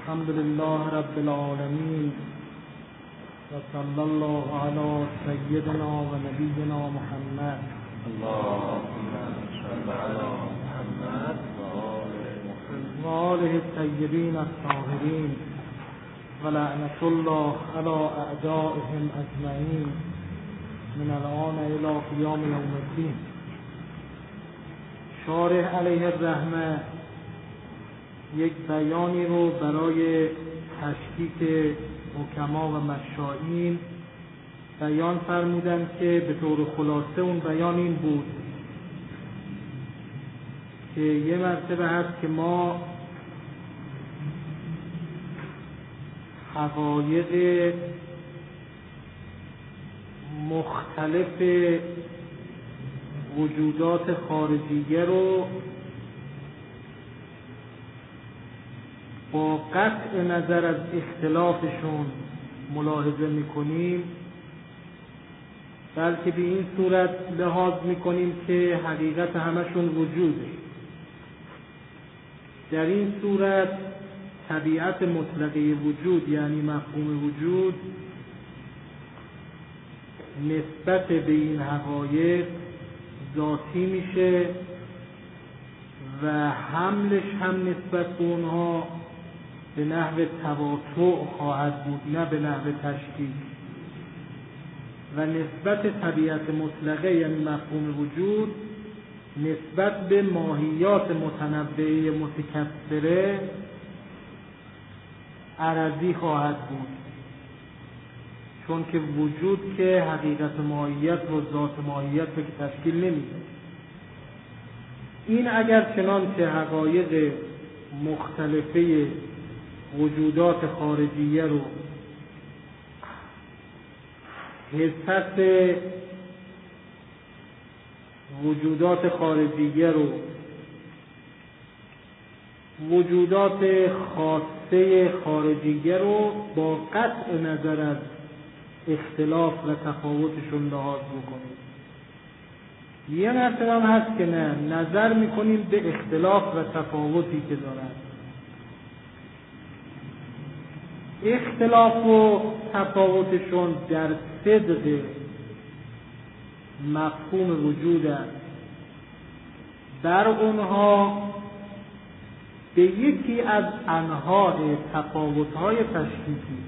الحمد لله رب العالمين وصلى الله على سيدنا ونبينا محمد اللهم صل على محمد وآله الطيبين الطاهرين ولعنة الله على أعدائهم أجمعين من الآن إلى قیام یوم الدین. شارح علیه الرحمه یک بیانی رو برای تشکیک حکما و مشائین بیان فرمودن که به طور خلاصه اون بیان این بود که یه مرتبه هست که ما حقایق مختلف وجودات خارجیه رو با قطع نظر از اختلافشون ملاحظه میکنیم، بلکه به این صورت لحاظ میکنیم که حقیقت همشون وجوده. در این صورت طبیعت مطلقه وجود یعنی مفهوم وجود نسبت به این حقایق ذاتی میشه و حملش هم نسبت به اونها به نحو تواطؤ خواهد بود، نه به نحو تشکیک. و نسبت طبیعت مطلقه یعنی مفهوم وجود نسبت به ماهیات متنوعه متکثره عرضی خواهد بود، چون که وجود که حقیقت ماهیت و ذات ماهیت رو که تشکیل نمیده. این اگر چنانچه حقایق مختلفه وجودات خارجیه رو حسط وجودات خارجیه رو وجودات خاصه خارجیه رو با قطع نظر از اختلاف و تفاوتشون لحاظ بکنیم. یه مرتبه هم هست که نه، نظر میکنیم به اختلاف و تفاوتی که دارن. اختلاف و تفاوتشون در صدق مفهوم وجود است. در اونها به یکی از انواع تفاوت‌های تشکیکی،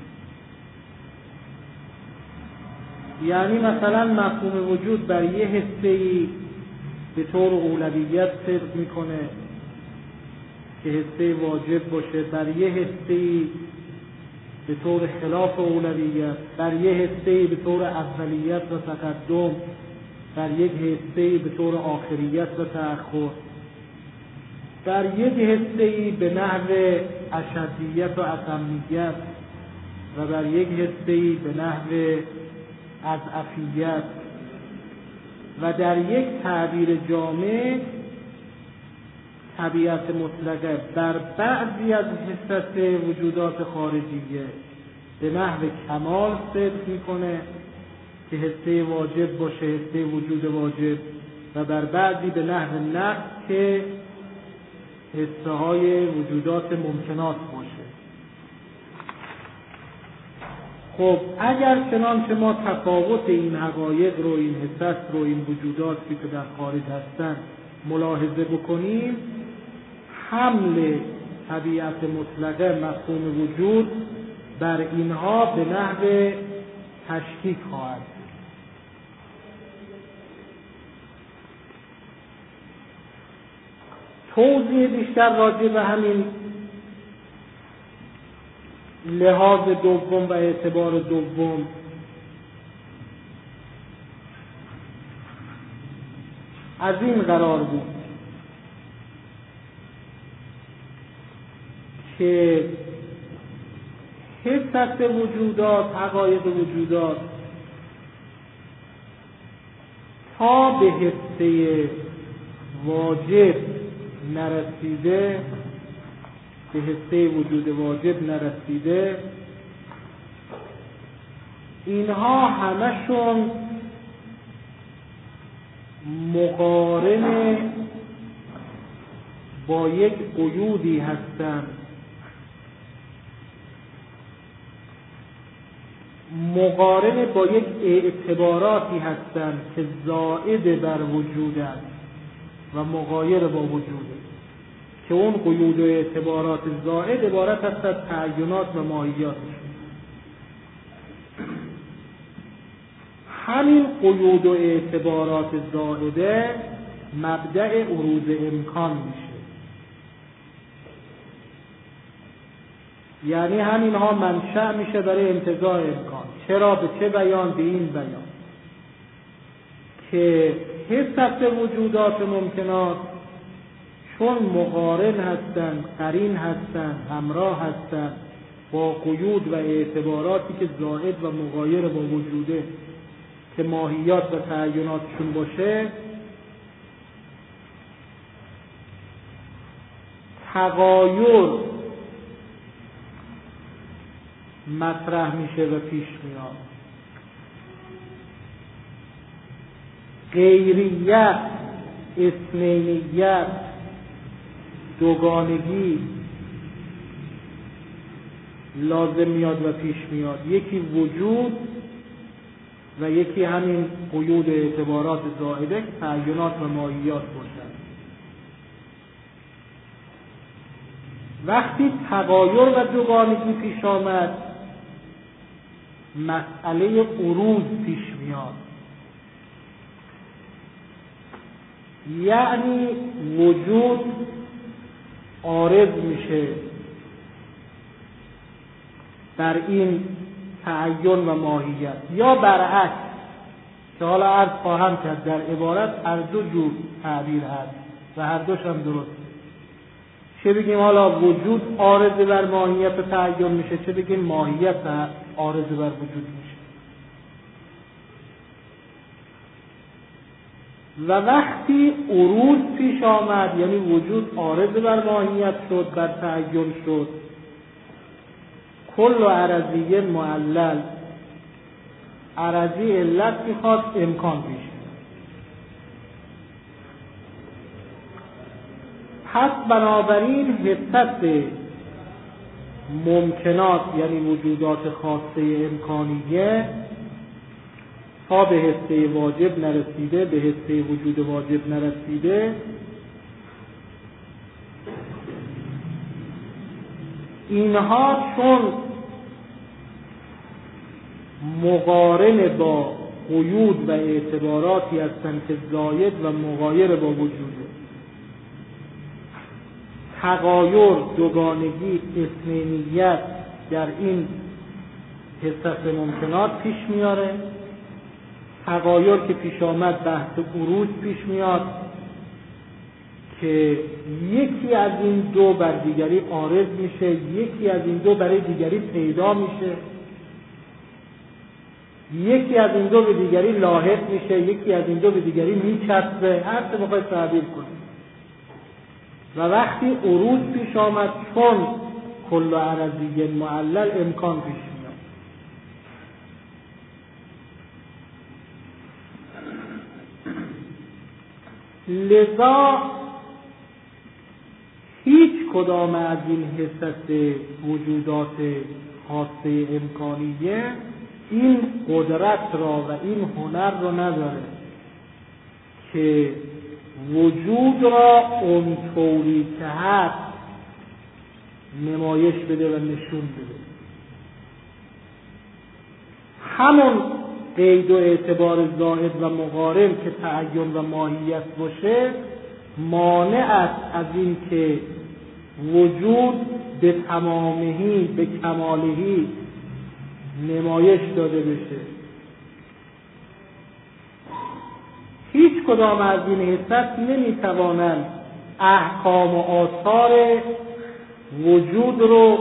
یعنی مثلا مفهوم وجود بر یه حسه‌ای به طور اولویت صدق میکنه که حسه واجب باشه، بر یه حسه‌ای به طور خلاف اولویت، بر یه حسه‌ای به طور اولیت و تقدم، بر یک حسه‌ای به طور آخریت و تأخر، بر یک حسه‌ای به نحو اشدیت و اتمیت و بر یک حسه‌ای به نحو اضعفیت و در یک تعبیر جامع طبیعت مطلقه بر بعضی از حسست وجودات خارجیه به نحو کمال صدق میکنه که حسه واجب باشه، حسه وجود واجب، و بر بعضی به نحو نقص که حسه های وجودات ممکنات باشه. خب اگر چنانچه ما تفاوت این حقایق رو، این حسست رو، این وجوداتی که در خارج هستن ملاحظه بکنیم، حمل طبیعت مطلقه مفهوم وجود بر اینها به نحو تشکیک خواهد. توضیح بیشتر راجع به همین لحاظ دوم و اعتبار دوم از این قرار بود که حسست وجودات، حقایق وجودات تا به حسه واجب نرسیده، به حسه وجود واجب نرسیده، اینها همشون مقارن با یک قیودی هستند مقارن با یک اعتباراتی هستند که زائد بر وجودند و مغایر با وجوده، که اون قیود و اعتبارات زائد عبارت است از تعینات و ماهیاتش. همین قیود و اعتبارات زائده مبدأ عروض امکان میشه، یعنی همین ها منشأ میشه برای انتزاع امکان. چرا؟ به چه بیان؟ به این بیان که حسب وجودات ممکنات چون مقارن هستند، قرین هستند، همراه هستند با قیود و اعتباراتی که زائد و مغایر با وجوده که ماهیات و تعیناتشون باشه، تغایر مطرح میشه و پیش میاد. غیریت، اثنینیت، دوگانگی لازم میاد و پیش میاد. یکی وجود و یکی همین قیود اعتبارات زائده که تعینات و ماهیات باشند. وقتی تغایر و دوگانگی پیش آمد، مسئله عروض پیش میاد، یعنی وجود عارض میشه در این تعین و ماهیت، یا برعکس که حالا عرض خواهم کرد در عبارت هر دو جور تعبیر هست و هر دوش هم درست. چه بگیم حالا وجود عارض بر ماهیت و تعین میشه، چه بگیم ماهیت عارض بر وجود میشه. و وقتی عروض پیش آمد، یعنی وجود عارض بر ماهیت شد، بر تعین شد، کل عرضی معلل، عرضی علت میخواد امکان پیش. پس بنابراین حسست ممکنات یعنی وجودات خاصه امکانیه تا به حسه واجب نرسیده، به حسه وجود واجب نرسیده، اینها چون مقارن با قیود و اعتباراتی هستند که زاید و مغایر با وجوده، تغایر، دوگانگی، اثنینیت در این حسست ممکنات پیش میاره. تغایر که پیش آمد بحث عروض پیش میاد که یکی از این دو بر دیگری عارض میشه، یکی از این دو برای دیگری پیدا میشه، یکی از این دو به دیگری لاحق میشه، یکی از این دو به دیگری میچسبه، هر چه بخواید تعبیر کنید. و وقتی عروض پیش آمد چون کل عرضی معلل امکان پیش میاد. لذا هیچ کدام از این حسست وجودات خاصه امکانیه این قدرت را و این هنر را نداره که وجود را اونطوری که هست نمایش بده و نشون بده. همون قید و اعتبار زائد و مقارن که تعین و ماهیت باشه مانع است از این که وجود به تمامهی، به کمالهی نمایش داده بشه. هیچ کدام از این حسست نمیتوانند احکام و آثار وجود رو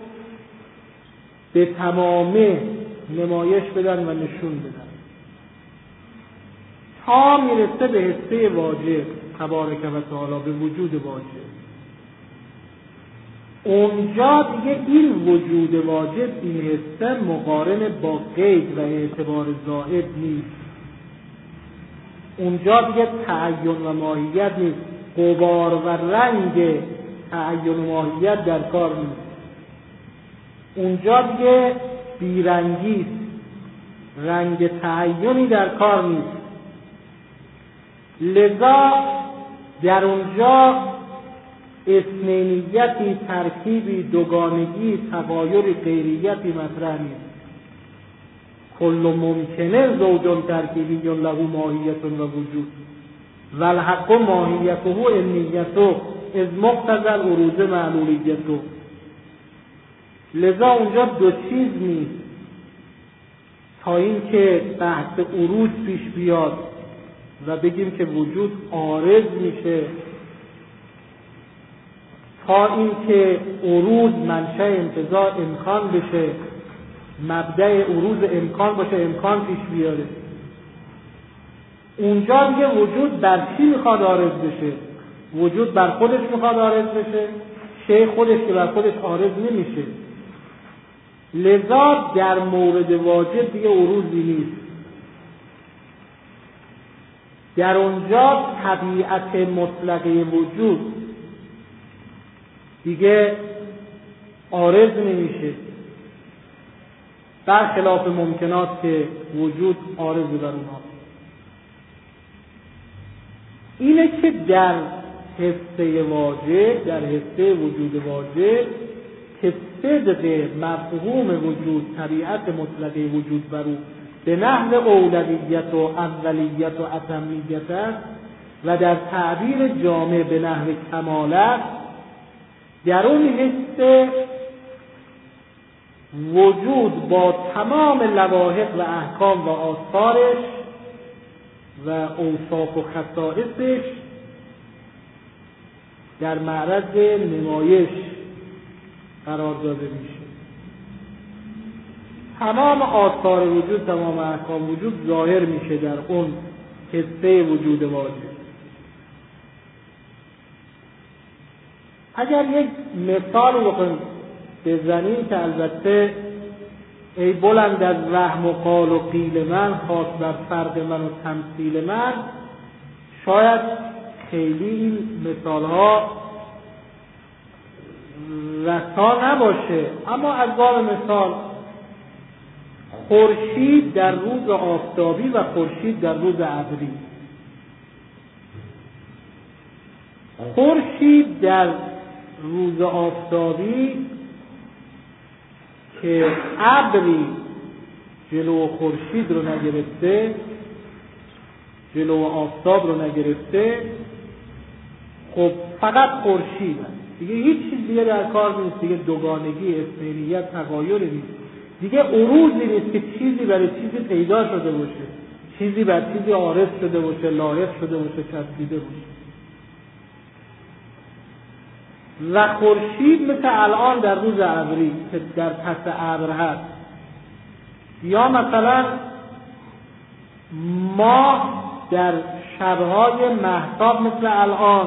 به تمامه نمایش بدن و نشون بدن تا میرسه به حسه واجب تبارک و تعالی، به وجود واجب. اونجا دیگه این وجود واجب، این حسه مقارن با قید و اعتبار زائد نیست. اونجا دیگه تعین و ماهیت نیست، غبار و رنگ تعین و ماهیت در کار نیست. اونجا دیگه بیرنگی است، رنگ تعینی در کار نیست. لذا در اونجا اثنینیتی، ترکیبی، دوگانگی، تغایری، غیریتی مطرح نیست. کل ممکنه زوج ترکیبی له ماهیت و وجود و الحق ماهیته علمیته از مقتضی العروض معلولیته. لذا اونجا دو چیز نیست تا این که بحث عروض پیش بیاد و بگیم که وجود عارض میشه، تا این که عروض منشأ انتزاع امکان بشه، مبدأ عروض امکان باشه، امکان پیش بیاره. اونجا دیگه وجود بر چی میخواد عارض بشه؟ وجود بر خودش میخواد عارض بشه، شیء خودش که بر خودش عارض نمیشه. لذا در مورد واجب دیگه عروضی نیست. در اونجا طبیعت مطلقه وجود دیگه عارض نمیشه، برخلاف ممکنات که وجود عارض بر اونها. اینه که در حصه واجب، در حصه وجود واجب که صدق مفهوم وجود، طبیعت مطلقه وجود بر او به نحو اولویت و اولیت و اتمیت است و در تعبیر جامع به نحو کمالت، در اون حصه وجود با تمام لواحق و احکام و آثارش و اوصاف و خصائصش در معرض نمایش قرار داده میشه. تمام آثار وجود، تمام احکام وجود ظاهر میشه در اون حصه وجود واجب. اگر یک مثال بخوایم بزنیم که البته ای بلند از وهم و قال و قیل من، خاص بر فرق من و تمثیل من، شاید خیلی این مثال ها رسا نباشه، اما از باب مثال خورشید در روز آفتابی و خورشید در روز ابری. خورشید در روز آفتابی که ابری جلو خورشید رو نگرفته، جلو آفتاب رو نگرفته، خب فقط خورشید است، دیگه هیچ چیز دیگه در کار نیست، دیگه دوگانگی، اثنینیت، تغایری نیست، دیگه عروضی نیست که چیزی برای چیزی پیدا شده باشه، چیزی بر چیزی عارض شده باشه، لاحق شده باشه، چسبیده باشه. و خورشید مثل الان در روز ابری که در پس ابر هست، یا مثلا ماه در شبهای مهتاب مثل الان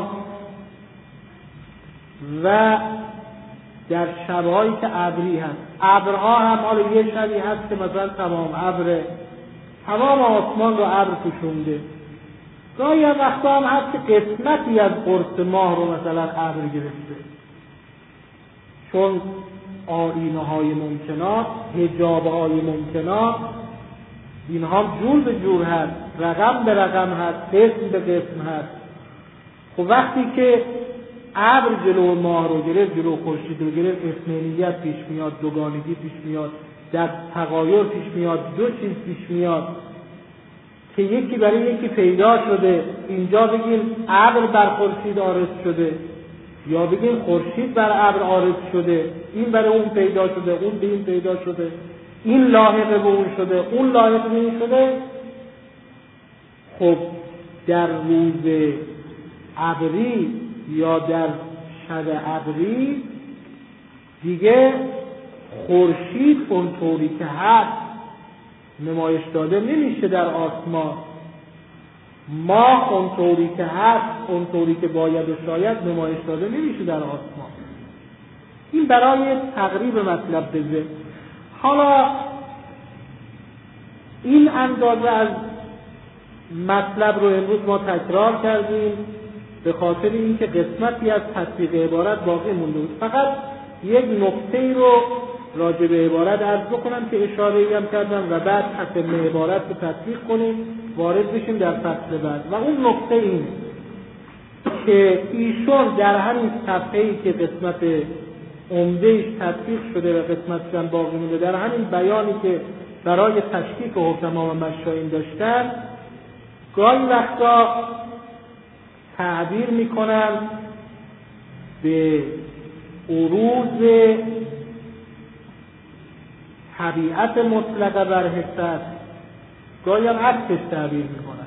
و در شبهایی که ابری هست. ابرها هم حالا یه شبی هست که مثلا تمام ابره، تمام آسمان رو ابر پوشونده. گاهی هم وقتا هم هست که قسمتی از قرص ماه رو مثلا ابر گرفته، چون آیینه های ممکنات، حجاب های ممکنات، اینها جور به جور هست، رقم به رقم هست، قسم به قسم هست. خب وقتی که ابر جلو ماه رو گرفت، جلو خورشید رو گرفت، اثنینیت پیش میاد، دوگانگی پیش میاد، در تغایر پیش میاد، دو چیز پیش میاد که یکی برای یکی پیدا شده. اینجا بگیم ابر بر خورشید عارض شده، یا بگیم خورشید بر ابر عارض شده، این برای اون پیدا شده، اون به این پیدا شده، این لاحق به اون شده، اون لاحق به این شده. خب در روز ابری یا در شب ابری دیگه خورشید اونطوری که هست نمایش داده نمیشه در آسمان، ماه اونطوری که هست، اونطوری که باید و شاید نمایش داده نمیشه در آسمان. این برای تقریب مطلب بزه. حالا این اندازه از مطلب رو امروز ما تکرار کردیم به خاطر اینکه قسمتی از تطبیق عبارت باقی مونده بود. فقط یک نکته رو راجع به عبارت عرض بکنم که اشاره‌ای هم کردم و بعد تتمه عبارت رو تطبیق کنیم، وارد بشیم در فصل بعد. و اون نکته این که ایشون در همین صفحه‌ای که قسمت عمده‌اش تطبیق شده و قسمتش هم باقی مونده، در همین بیانی که برای تشکیک حکما و مشایین داشتن، گاهی وقتا تعبیر میکنن به عروض طبیعت مطلقه بر حست، گاهی هم عکسش تعبیر میکنن.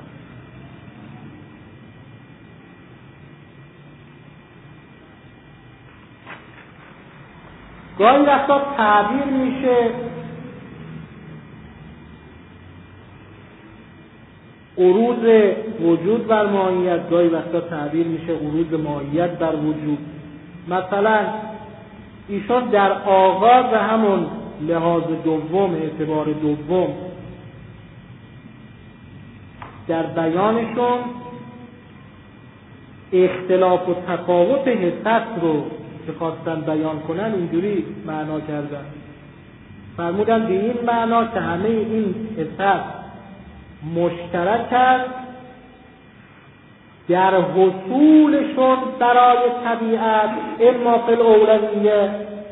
گاهی وقتا تعبیر میشه عروض وجود بر ماهیت، گاهی وقتا تعبیر میشه عروض ماهیت بر وجود. مثلا ایشون در آغاز همون لحاظ دوم، اعتبار دوم، در بیانشون اختلاف و تفاوت حست رو که خواستن بیان کنن اینجوری معنا کردن. فرمودن به این معنا که همه این حست مشترک است در حصولشون برای طبیعت، اما فی الاولویه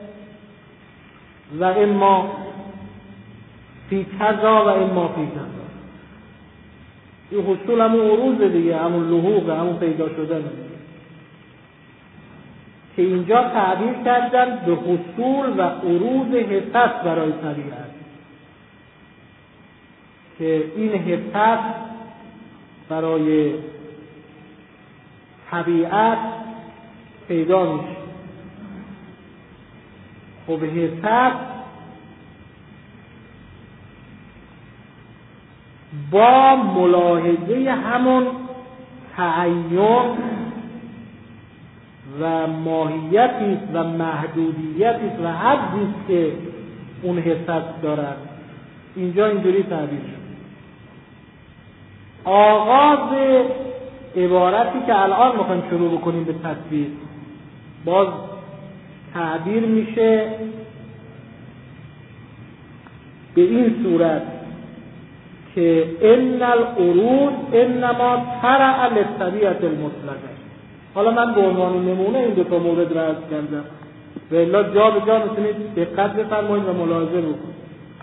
و اما فی کذا و اما فی کذا. این حصول همون عروض دیگه، همون لحوق، همون پیدا شدن که اینجا تعبیر کردن به حصول و عروض حست برای طبیعت، که این حست برای طبیعت پیدا میشه. خب حست با ملاحظه همون تعین و ماهیتی و محدودیتی و حدی که اون حست دارد، اینجا اینجوری تعبیر شد. آغاز عبارتی که الان میخوایم شروع بکنیم به تصویر، باز تعبیر میشه به این صورت که ان العروض انما ترع للطبیعة المطلقه. حالا من به عنوان نمونه این دو تا مورد را عرض کردم و الا جا به جا میتونید دقت بفرمایید و ملاحظه بکنید.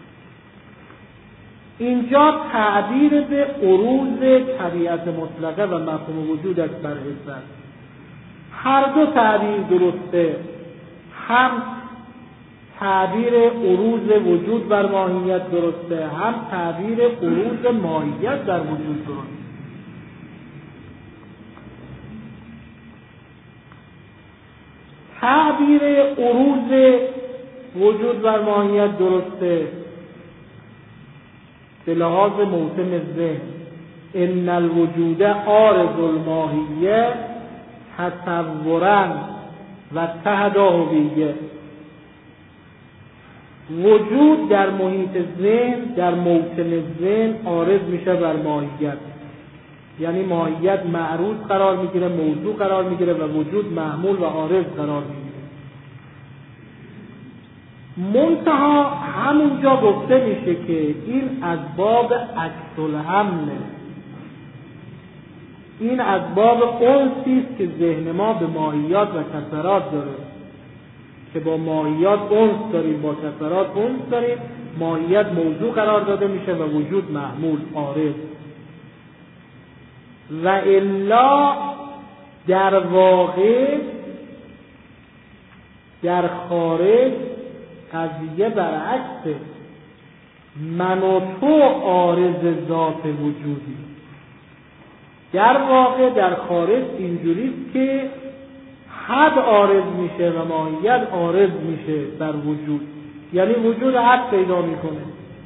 اینجا تعبیر به عروض طبیعت مطلقه و مفهوم وجود است بر حست. هر دو تعبیر درسته، هم تعبیر عروض وجود بر ماهیت درسته، هم تعبیر عروض ماهیت در وجود درسته. تعبیر عروض وجود بر ماهیت درسته به لحاظ موسم ذهن، ان الوجود عارض الماهیه تصورا و تهداهویه. وجود در محیط ذهن، در موسم ذهن عارض میشه بر ماهیت، یعنی ماهیت معروض قرار میگیره، موضوع قرار میگیره و وجود محمول و عارض قرار میگیره. منتها همونجا گفته میشه که این از باب عکس الحمله، این از باب انسی است که ذهن ما به ماهیات و کثرات داره، که با ماهیات انس داریم، با کثرات انس داریم. ماهیت موضوع قرار داده میشه و وجود محمول، عارض. و الا در واقع در خارج قضیه برعکسه، من و تو عارض ذات وجودی. در واقع در خارج اینجوریست که حد عارض میشه و ماهیت عارض میشه بر وجود، یعنی وجود حد پیدا میکنه.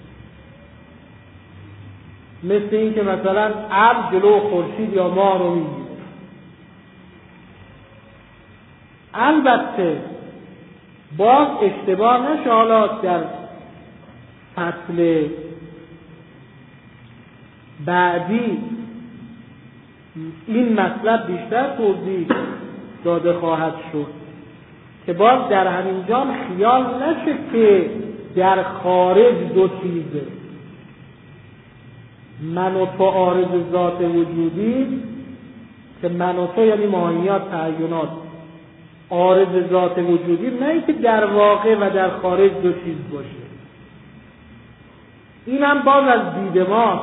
مثل این که مثلا ابر جلو خورشید یا ماه رو میگیره. البته باز اشتباه نشه، حالا در فصل بعدی این مطلب بیشتر توضیح داده خواهد شد که باز در همین جا خیال نشه که در خارج دو چیزه، من و تو عارض ذات وجودی که من و تو یعنی ماهیات تعینات عارض ذات وجودی، نه اینکه در واقع و در خارج دو چیز باشه. این هم باز از دید ماست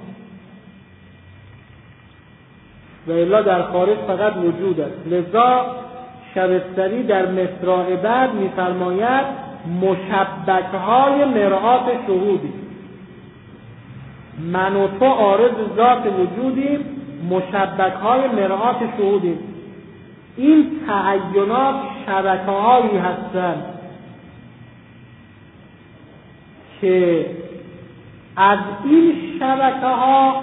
و الا در خارج فقط وجود است. لذا شبستری در مصرع بعد می‌فرماید مشبک‌های مرآت شهودی، من و تو عارض ذات وجودیم، مشبک‌های مرآت شهودیم. این تعینات شبکه‌هایی هستند که از این شبکه‌ها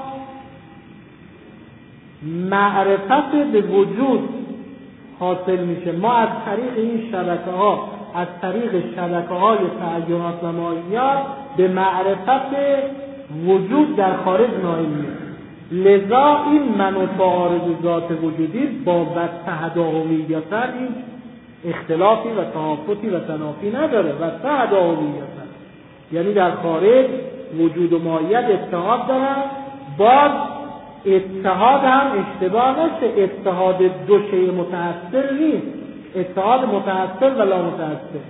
معرفت به وجود حاصل میشه. ما از طریق این شبکه‌ها، از طریق شبکه‌های تعینات و ماهیات به معرفت وجود در خارج نائل میشیم. لذا این من و تو عارض ذات وجودی با وحدت هویتا این اختلافی و تفاوتی و تنافی نداره. وحدت هویتا یعنی در خارج وجود و ماهیت اتحاد دارن. باز اتحاد هم اشتباه نشه، اتحاد دو شیء متأثر نیست، اتحاد متأثر و لا متأثر.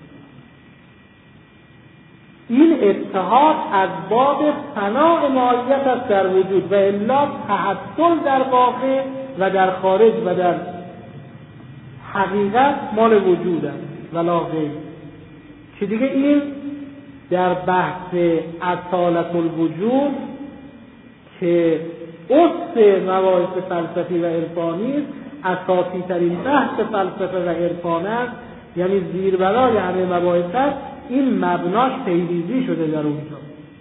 این اتحاد از باب فناء ماهیت است در وجود و الا تحصل در واقع و در خارج و در حقیقت مال وجود است ولا غیر. که دیگه این در بحث اصالت الوجود که اصل مباحث فلسفی و عرفانی است، اساسی ترین بحث فلسفه و عرفان است، یعنی زیربنای همه مباحث است، این مبناش پیریزی شده در اونجا.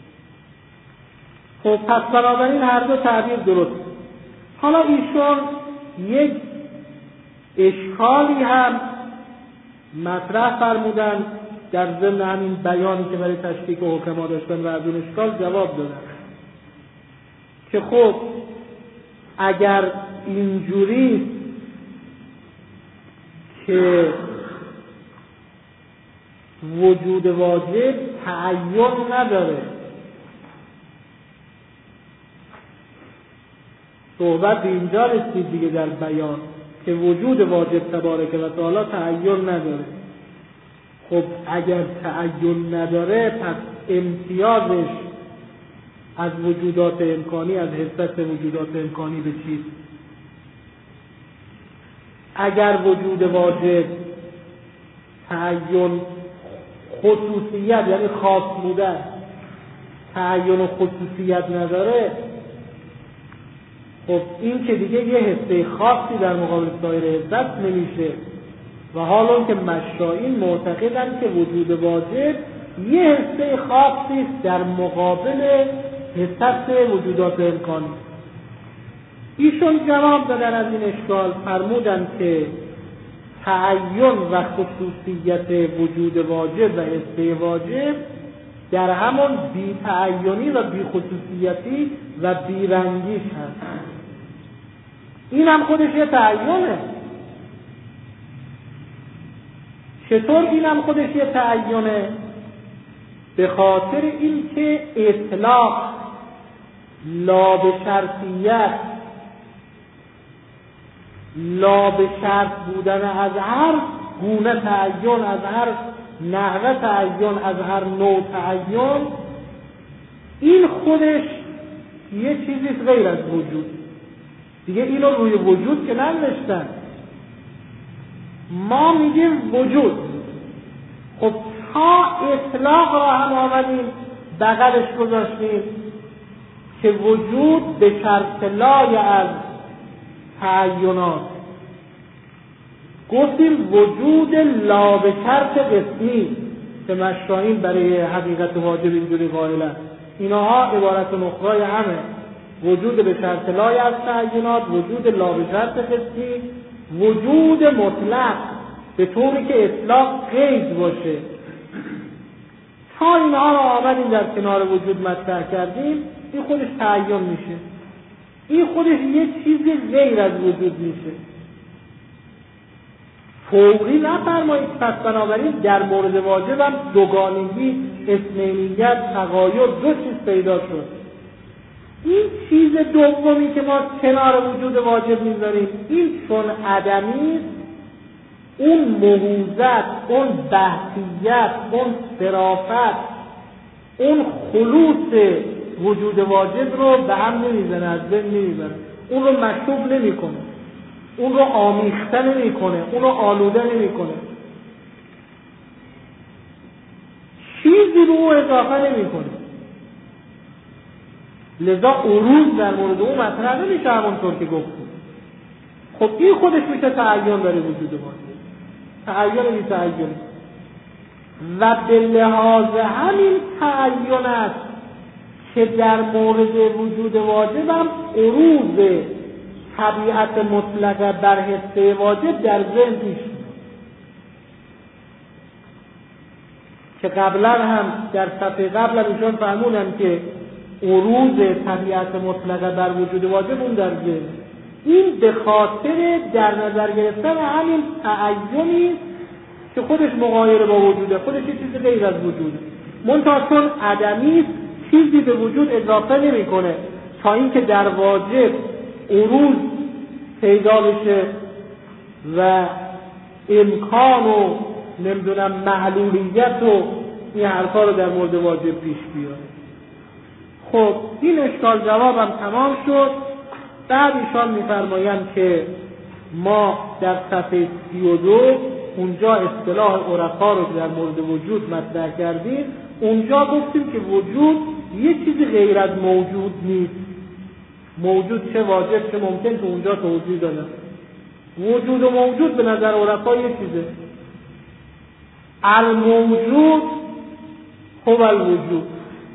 خب پس بنابراین هر دو تعبیر درست. حالا ایشون یک اشکالی هم مطرح فرمودن در ضمن همین بیانی که برای تشکیک حکما داشتن و از اون اشکال جواب دادن که خب اگر اینجوری که وجود واجب تعین نداره، صحبت به اینجا رسید دیگه در بیان که وجود واجب تبارک و تعالی تعین نداره. خب اگر تعین نداره پس امتیازش از وجودات امکانی، از حصت وجودات امکانی به چیست؟ اگر وجود واجب تعین خصوصیت یعنی خاص بودن، تعین و خصوصیت نداره، خب این که دیگه یه حصه خاصی در مقابل سایر حصت نمیشه. و حالا که مشائین معتقدن که وجود واجب یه حصه خاصی است در مقابل حصت وجودات امکانی. ایشون جواب دادن از این اشکال، فرمودن که تعین و خصوصیت وجود واجب و حصه واجب در همون بی تعینی و بی خصوصیتی و بی رنگیش هست. این هم خودش یه تعینه. چطور این هم خودش یه تعینه؟ به خاطر اینکه اطلاق لا به شرطیت، لا به شرط بودن از هر گونه تعین، از هر نحوه تعین، از هر نوع تعین، این خودش یه چیزی غیر از وجود. دیگه اینو روی وجود که ننوشتن، ما میگیم وجود. خب تا اطلاق را هم آمدیم بغلش گذاشتیم که وجود به شرط لای از تعینات، گفتیم وجود لا به شرط قسمی که مشائین برای حقیقت واجب اینجوری قائلن. اینها عبارت نخرای همه، وجود به شرط لای از تعینات، وجود لا به شرط قسمی، وجود مطلق به طوری که اطلاق قید باشه. تا اینها را آمدیم در کنار وجود مطرح کردیم، این خودش تعین میشه، این خودش یک چیز غیر از وجود میشه. فوری نفرمایید. پس بنابراین در مورد واجب هم دوگانگی، اثنینیت، تغایر، دو چیز پیدا شد. این چیز دومی که ما کنار وجود واجب میذاریم، این چون عدمی، اون مهوزت، اون بحثیت، اون صرافت، اون خلوص وجود واجب رو به هم نمیزنه، از بین نمیبره، اون رو مشوب نمیکنه، اون رو آمیخته نمیکنه، اون رو آلوده نمیکنه، چیزی رو اضافه نمیکنه. لذا عروض در مورد اون مطرح نمیشه همونطور که گفتیم. خب این خودش میشه تعین برای وجود واجب، تعین بی تعین، و به لحاظ همین تعین است که در مورد وجود واجب هم عروض طبیعت مطلقه بر حصه واجب در ذهن پیش میاد، که قبلا هم در صفحه قبل ایشون فرمودن که عروض طبیعت مطلقه بر وجود واجب اون در ذهن. این به خاطر در نظر گرفتن همین تعینی که خودش مغایر با وجوده، خودش یه چیز غیر از وجوده، منتها چون عدمی چیزی به وجود اضافه نمیکنه تا اینکه در واجب عروض پیدا بشه و امکان و نمیدونم معلولیت و این حرفا رو در مورد واجب پیش بیاره. خب این اشکال جوابم تمام شد. بعد ایشان میفرمایند که ما در صفحه 32 اونجا اصطلاح عرفا رو در مورد وجود مطرح کردیم. اونجا گفتیم که وجود یه چیزی غیر از موجود نیست. موجود چه واجب چه ممکن تو اونجا توضیح دادن. وجود و موجود به نظر عرفا یه چیزه. الموجود هو الوجود،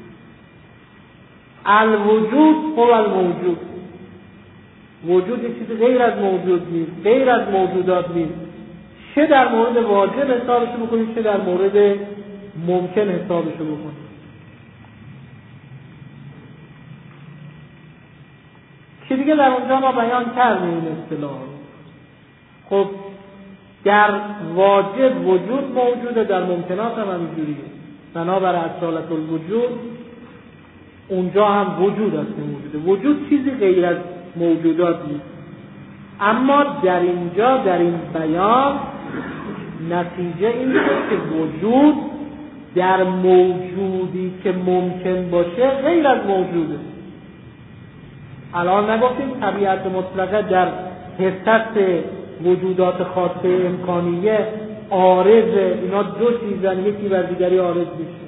الوجود هو الموجود. وجود یه چیزی غیر از موجود نیست، غیر از موجودات نیست. چه در مورد واجب حسابشو بکنید چه در مورد ممکن حسابشو بکنید. که دیگه در اونجا ما بیان کردیم این اصطلاح. خب در واجب وجود موجوده، در ممکنات هم همینجوریه. بنابر اصالت الوجود اونجا هم وجود است موجوده. وجود چیزی غیر از موجودات نیست. اما در اینجا در این بیان نتیجه این است که وجود در موجودی که ممکن باشه غیر از موجوده. الان نگفتیم طبیعت مطلقه در حصت وجودات خاصه امکانیه عارضه، اینا دو چیزن، یکی بر دیگری عارض میشه.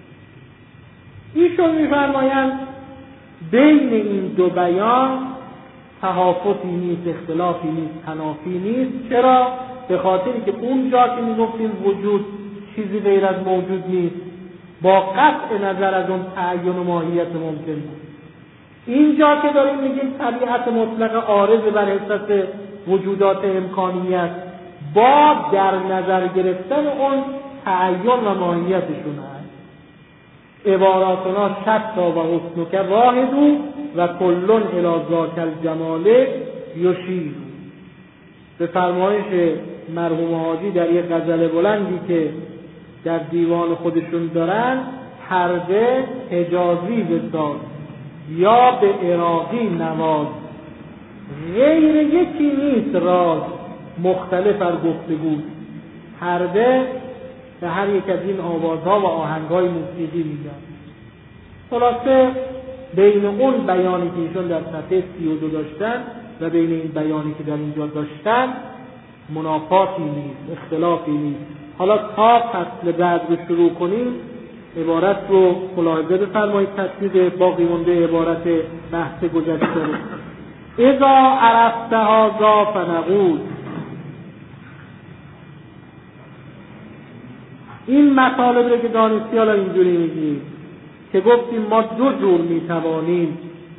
ایشون میفرمایند بین این دو بیان تحافظی نیست، اختلافی نیست، تنافی نیست. چرا؟ به خاطری که اونجا که میگفتیم وجود چیزی غیر از موجود نیست با قطع نظر از اون تعین و ماهیت ممکن بود، اینجا که داریم میگیم طبیعت مطلق عارض بر حصت وجودات امکانیه است با در نظر گرفتن اون تعین و ماهیتشون هست. عباراتنا شتا و حسنک واحدو و کلون الی ذاک الجمال یشیر. به فرمایش مرحوم حاجی در یک غزل بلندی که در دیوان خودشون دارن، حربه حجازی بساز یا به عراقی نواز، غیر یکی نیست راز مختلف از گفتگو. حربه به هر یک از این آوازها و آهنگهای موسیقی میگن. خلاصه بین اون بیانی که ایشون در صفحه 32 داشتن و بین این بیانی که در اینجا داشتن منافاتی نیست، اختلافی نیست. حالا تا فصل بعد رو شروع کنیم عبارت رو ملاحظه بفرمایید، تصدیق باقی مونده عبارت بحث گذشته رو. اذا عرفت هذا فنقول، این مطالب رو که دانستی حالا اینجوری میگیم که گفتیم ما دو جور میتوانیم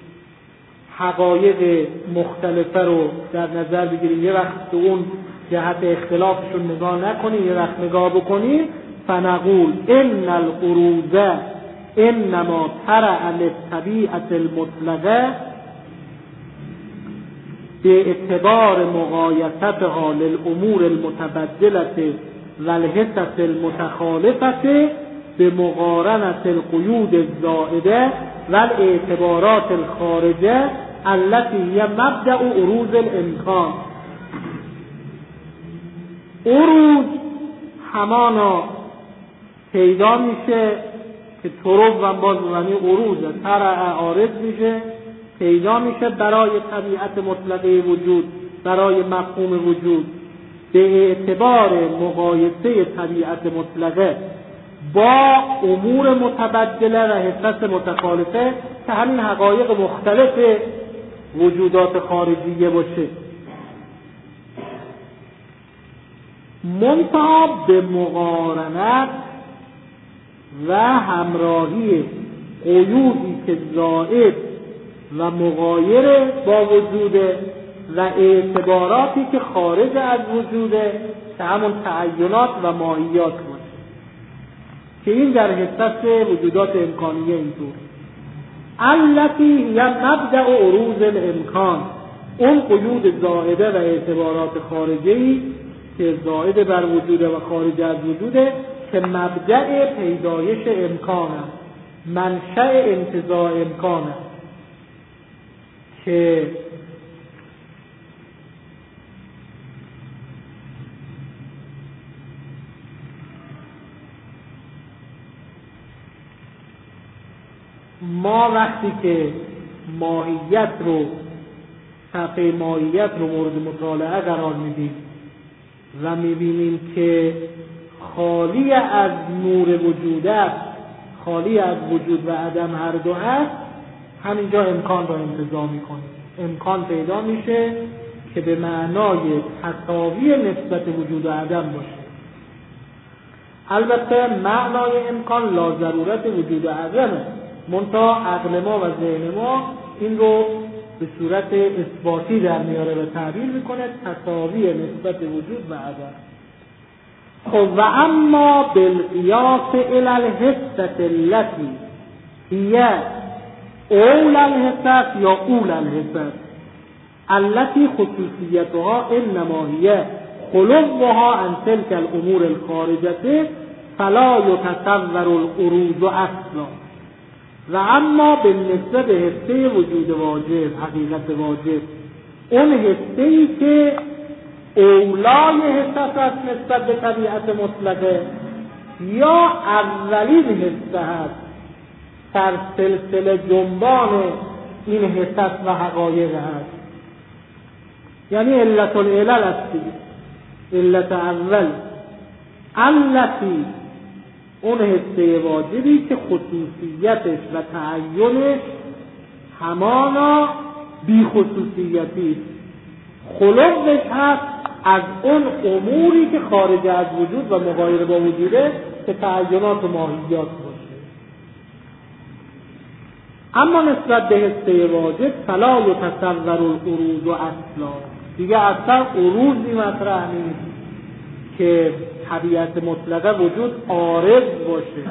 حقایق مختلفه رو در نظر بگیریم، یه وقت به اون جهت اختلافشون نگاه نکنیم، یه وقت نگاه بکنیم. فنقول ان القروض انما ترع للطبیعة المطلقه به اعتبار مقایستها للامور المتبدلة و الحسس المتخالفة به مقارنة القیود الزائده و الاعتبارات الخارجه التي هي مبدأ عروض الامکان. عروض همانا پیدا میشه که طرق و باز معنی عروضه، طرع عارض میشه، پیدا میشه برای طبیعت مطلقه وجود، برای مفهوم وجود، به اعتبار مقایسه طبیعت مطلقه با امور متبدله و حسس متخالفه که همین حقایق مختلف وجودات خارجیه باشه، منتها به مقارنت و همراهی قیودی که زائد و مغایر با وجوده و اعتباراتی که خارج از وجوده که همون تعینات و ماهیات باشه، که این در حسس وجودات امکانیه اینطور التي هي مبدأ عروض الامکان، اون قیود زائده و اعتبارات خارجی که زائد بر وجوده و خارج از وجوده که مبدأ پیدایش امکانه، منشأ انتزاع امکانه، که ما وقتی که ماهیت رو، صفحه ماهیت رو مورد مطالعه قرار میدیم و میبینیم که خالی از نور وجود است، خالی از وجود و عدم هر دو هست، همینجا امکان رو انتزاع میکنیم. امکان پیدا میشه که به معنای تساوی نسبت وجود و عدم باشه. البته معنای امکان لا ضرورت وجود و عدمه، منتها عقل ما و ذهن ما این رو به صورت اثباتی در میاره و تعبیر میکنه تساوی نسبت وجود و عدم. خب و اما بالقیاس الی الحسة التي هي اول الحسة یا اول الحسة التي خصوصیتها انما هي خلوها عن تلك الامور الخارجة فلا يتصور العروض اصلا. و اما به نسبت حسه وجود واجب، حقیقت واجب، اون حسه‌ای که اولای حسه است نسبت به طبیعت مطلقه یا اولین حسه هست در سلسله جنبان این حسه و حقایق هست، یعنی علت العلل است، علت اول التی اون حسه واجبی که خصوصیتش و تعینش همانا بی خصوصیتی خلقش هست از اون اموری که خارج از وجود و مغایر با وجوده که تعینات و ماهیات باشه. اما نسبت به حسه واجب فلا یتصور العروض اصلا، دیگه اصلا عروضی مطرح نیست که طبیعت مطلقه وجود عارض باشه.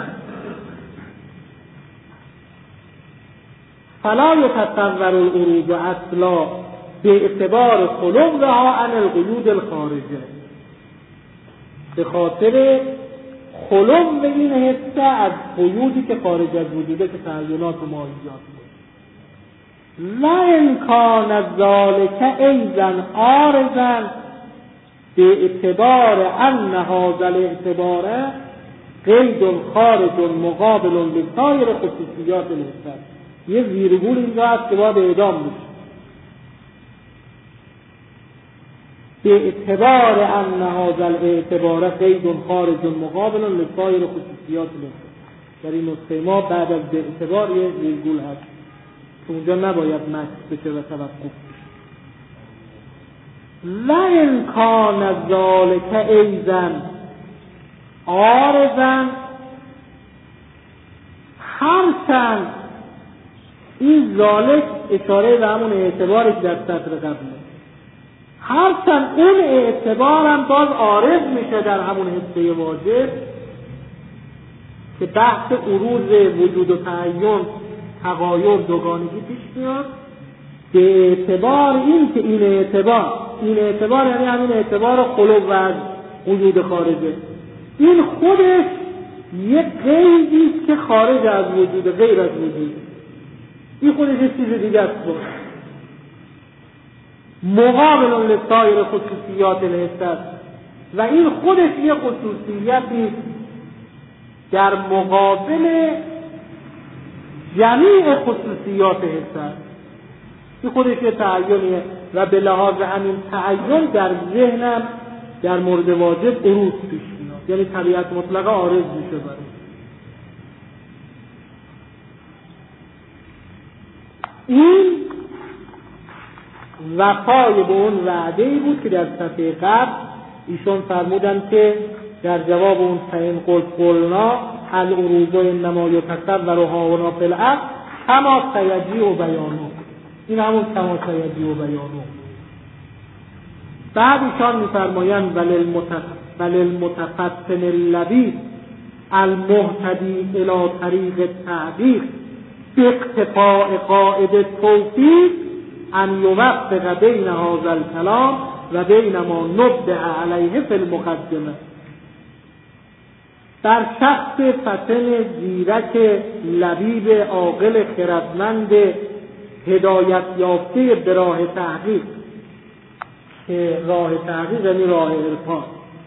فلا یتصور العروض اصلا به اعتبار خلوها عن القیود الخارجه، به خاطر خلو این حسه از قیودی که خارج از وجوده که تعینات و ماهیات باشه. و امکان ذالک ایضا عارضا به اعتبار ان هذا الاعتبار قید خارج مقابل لسایر خصوصیات الحسه. یه ویرگول اینجا هست که باید اعدام بشه. به اعتبار ان هذا الاعتبار قید خارج مقابل لسایر خصوصیات الحسه. در این نسخه ما بعد از به اعتبار یه ویرگول هست که اونجا نباید مکس بشه و توقف. و امکان ذالک ایضا عارضا، هرچند این ذالک اشاره به همون اعتباری که در سطر قبله، هرچند اون اعتبار هم باز عارض میشه در همون حسه واجب که بحث عروض وجود و تعین تغایر دوگانگی پیش میاد، به اعتبار این که این اعتبار یعنی همین اعتبار خلو و از وجود خارجه، این خودش یک قیدی که خارج از وجود، غیر از وجود، این خودش یک چیز دیگه است. مقابل لسایر خصوصیات الحس و این خودش یک خصوصیتی در مقابل جمیع خصوصیات حس، این خودش یک تعیینیه و به لحاظ همین تعین در ذهنم در مورد واجب عروض پیش میاد، یعنی طبیعت مطلقه عارض میشه برای این. وفای به اون وعده‌ای بود که در صفحه قبل ایشون فرمودن که در جواب اون فإن قلنا العروض انما یتصور هاهنا فی العقل کما سیجیء بیانه، این همون کما سیجیء بیانه. بعد ایشان می‌فرمایند بل المتفطن اللبیب المهتدی الی طریق التعبیر باقتفاء قاعده توفیق ان یوفق بین هذا الکلام و بین ما نبدع علیه فی المقدمه. در شخص فطن زیرک لبیب عاقل خردمند هدایت یافته به راه تحقیق، که راه تحقیق یعنی راه عرفان،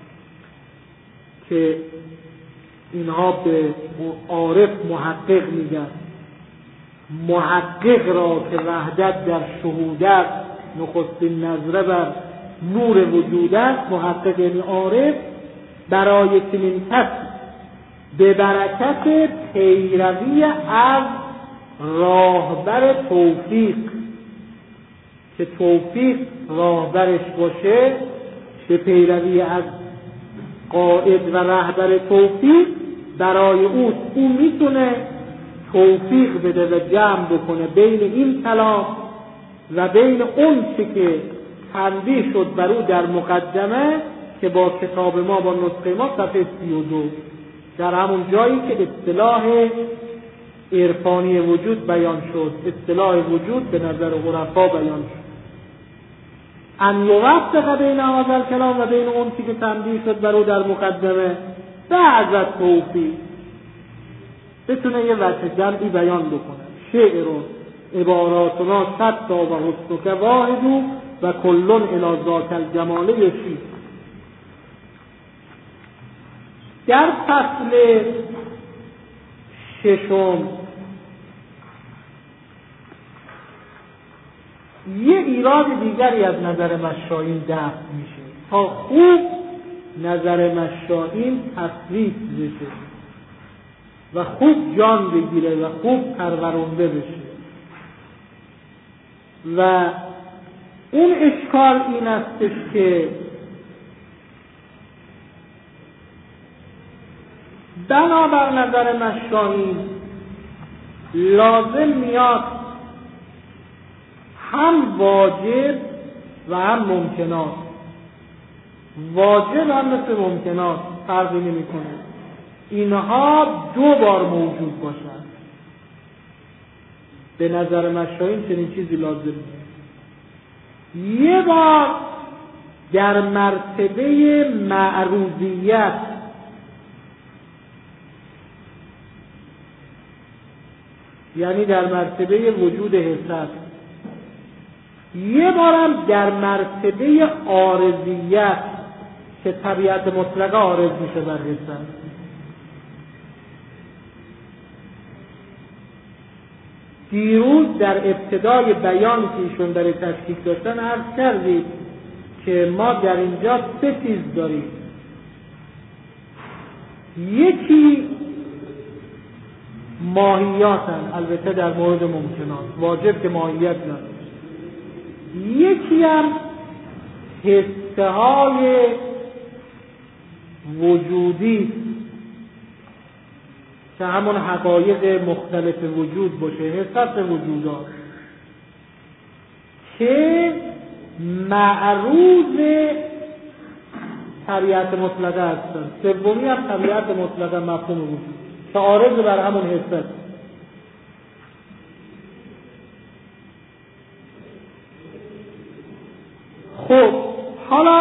که اینها به عارف محقق میگن. محقق را که وحدت در شهودت نخستین نظره بر نور وجود است، محقق یعنی عارف، برای چنین کسی به برکت پیروی از راهبر توفیق، که توفیق راهبرش باشه، به پیروی از قائد و رهبر توفیق برای او میتونه توفیق بده و جمع بکنه بین این کلام و بین اون چی که تنبیه شد بر او در مقدمه که با کتاب ما، با نسخه ما صفحه 32، در همون جایی که اصطلاح عرفانی وجود بیان شد، اصطلاح وجود به نظر عرفا بیان شد. ان یوفق بین هذا الکلام و بین اون چی که تنبیه شد بر او در مقدمه بعد از توفیق بتونه یه وجه جمعی بیان بکنه. شعر و عباراتنا شتا و حسنک واحدو و کلون الی ذاک الجمال یشید. در فصل ششم یه ایراد دیگری از نظر مشایین دفع میشه تا خوب نظر مشایین تصریف بشه و خوب جان بگیره و خوب پرورنده بشه. و اون اشکال این استش که بنابر نظر مشایین لازم میاد هم واجب و هم ممکنات. واجب هم مثل ممکنات فرقی نمی‌کنه، اینها دو بار موجود باشند. به نظر مشایین چنین چیزی لازم نیست. یه بار در مرتبه معروضیت، یعنی در مرتبه وجود حسد، یه بارم در مرتبه عارضیت که طبیعت مطلقه عارض میشه بر حسد. دیروز در ابتدای بیان که ایشون برای تشکیک داشتن عرض کردید که ما در اینجا سه چیز داریم. یکی ماهیاتن، البته در مورد ممکنات، واجب که ماهیت نداره. یکی هم حسه های وجودی که همون حقایق مختلف وجود باشه، حسات وجودات که معروض طبیعت مطلقه هستن. سومی هم طبیعت مطلقه مفهوم وجود که عارض بر همون حسات.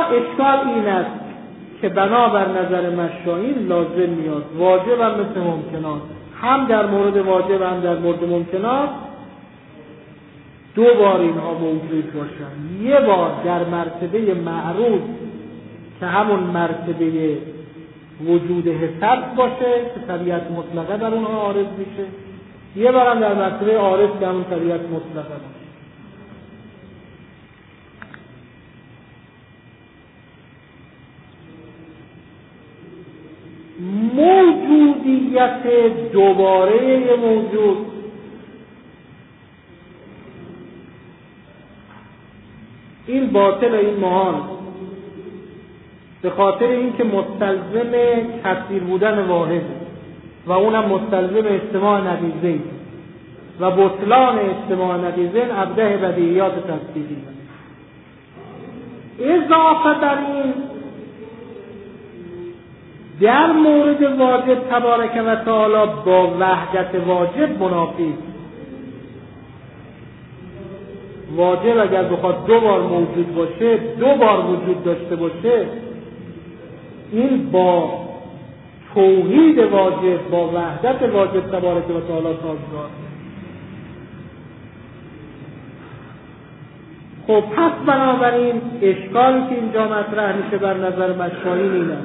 اشکال این است که بنابر نظر مشایخ لازم میاد، واجب هم مثل ممکنات، هم در مورد واجب هم در مورد ممکنات دو بار اینها موجود باشن. یه بار در مرتبه معروض که همون مرتبه وجود حسب باشه که طبیعت مطلقه در اونها عارض میشه، یه بار هم در مرتبه عارض که همون طبیعت مطلقه باشه. موجودیت دوباره موجود این باطل، این محال، به خاطر اینکه مستلزم کثیر بودن واحد و اونم مستلزم اجتماع نقیضین و بطلان اجتماع نقیضین ابده بدیهیات تصدیقی. اضافه در این در مورد واجب تبارک و تعالی با وحدت واجب منافی. واجب اگر بخواد دو بار موجود باشه، دو بار وجود داشته باشه، این با توحید واجب، با وحدت واجب تبارک و تعالی سازگار. خب پس بنابراین اشکالی که اینجا مطرح میشه بر نظر مشایخ اینه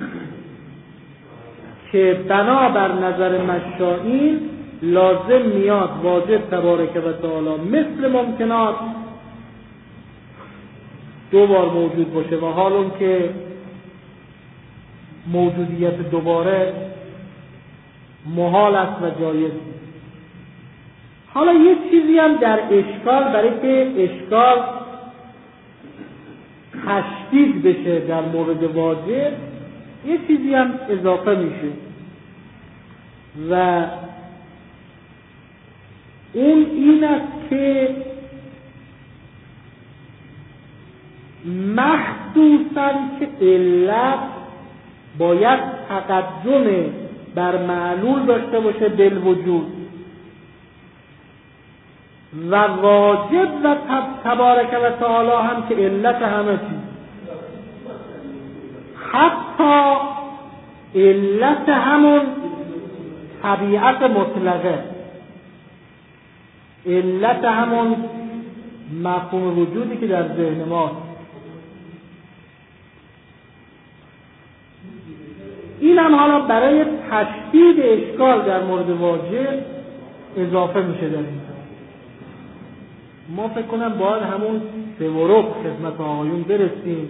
که بنابر نظر مشایخ لازم میاد واجب تبارک و تعالی مثل ممکنات دو بار موجود باشه و حال اون که موجودیت دوباره محال است و جایز. حالا یه چیزی هم در اشکال، برای که اشکال تشدید بشه در مورد واجب، یه چیزی هم اضافه میشه و اون این است که مخصوصاً که علت باید تقدم بر معلول داشته باشه بالوجود و واجب و تبارک و تعالی هم که علت همه چیز، حتی علت همون طبیعت مطلقه، علت همون مفهوم وجودی که در ذهن ما، این هم حالا برای تشدید اشکال در مورد واجب اضافه میشه در این. ما فکر کنم باید همون به ورق خدمت آقایون برسیم.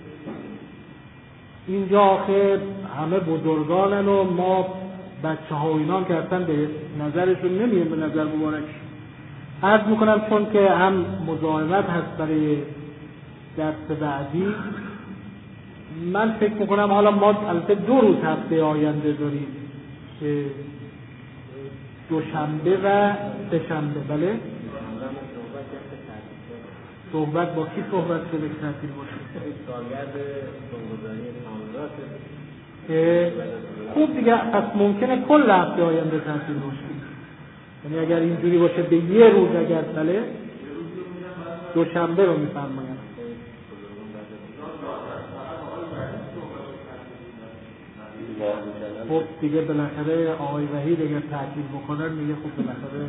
اینجا آخر همه بزرگانن و ما بچه ها و اینان که اصلا به نظرشون نمیاد به نظر مبارک. عرض میکنم چون که هم مزاحمت هست برای درس بعدی، من فکر میکنم حالا ما البته 2 روز هفته آینده داریم که دوشنبه و سه‌شنبه. بله صحبت با کی صحبت شده که تعطیل باشه؟ سالگرد بنگذاری تعمیرات. خوب دیگه، پس ممکنه کل هفته آینده تعطیل باشه. یعنی اگر اینجوری باشه به یه روز، اگر بله دوشنبه رو میفرمایم. خب دیگه بالاخره آقای وحید اگر تعطیل بکنن میگه خب بالاخره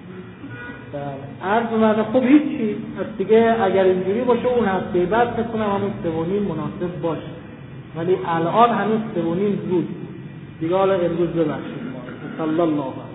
عرض اومده. خب هیچی، پس دیگه اگر اینجوری باشه اون هفته بعد فکر کنم همون 3:30 مناسب باشه، ولی الان هنوز 3:30 زود دیگه. حالا امروز ببخشید ما صلی الله